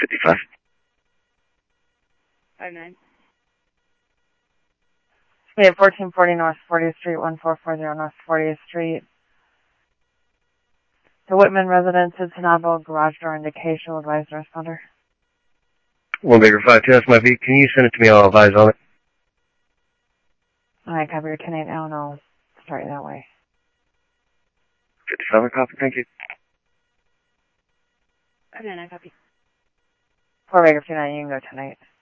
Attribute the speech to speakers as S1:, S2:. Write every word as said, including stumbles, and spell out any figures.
S1: fifty-five.
S2: Five nine.
S3: We have fourteen forty North fortieth Street, one four four zero North fortieth Street. The Whitman residence is Tenavo, garage door indication, will advise the responder.
S1: One Baker five two, that's my beat. Can you send it to me? I'll advise on it.
S3: Alright, copy your ten eight now, and I'll start you that way.
S1: fifty-five, copy, thank you.
S2: Five nine, I copy.
S3: four Baker two nine, you can go tonight.